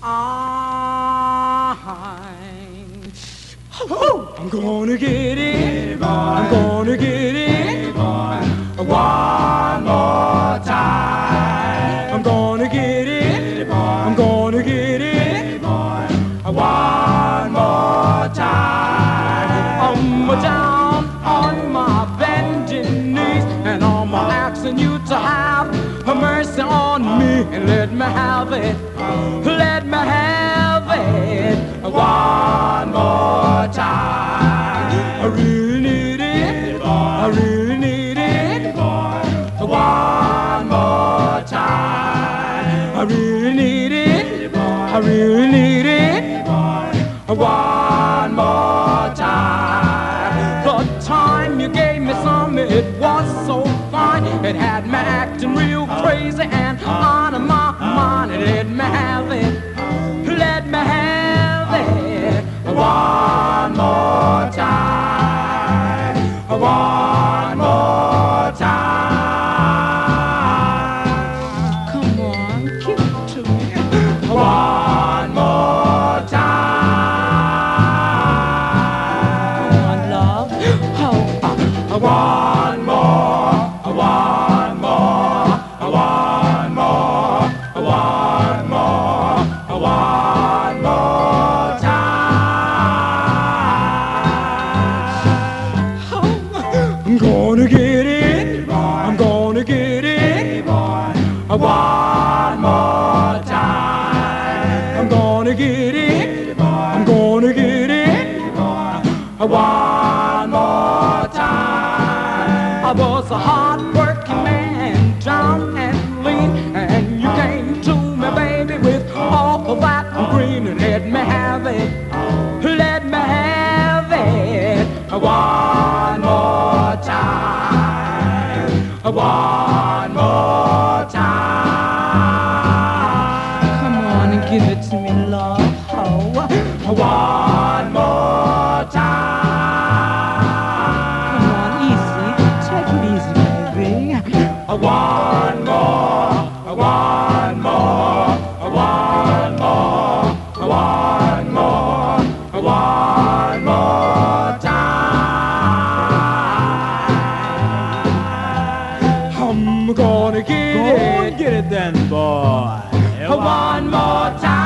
I'm gonna get it, I'm gonna get it, one more time. I'm gonna get it, I'm gonna get it, one more time. I'm down on my bending knees, and I'm asking you to have mercy on me and let me have it, let me have it one more time. I really need it, I really need it one more time. I really need it, I really need it one more time. The time you gave me some, it was so fine. It had me acting real crazy and out of my mind. Let me have it, let me have it one more time, one more time. Come on, give it to me. One more time. Come on, love. Oh, one more, one more, one more, one more, one more time. I'm gonna get it, I'm gonna get it one more time. I'm gonna get it, I'm gonna get it one more time. I was a hard-working man, down and lean, and you came to me, baby, with all of that green, and let me have it, let me have it one more time, one more time. Come on and give it to me, love. Oh, one more time. Come on, easy. Take it easy, baby. One more, one more, one more, one more, one more time. I'm gonna get it. Go and get it then, boy. One more time.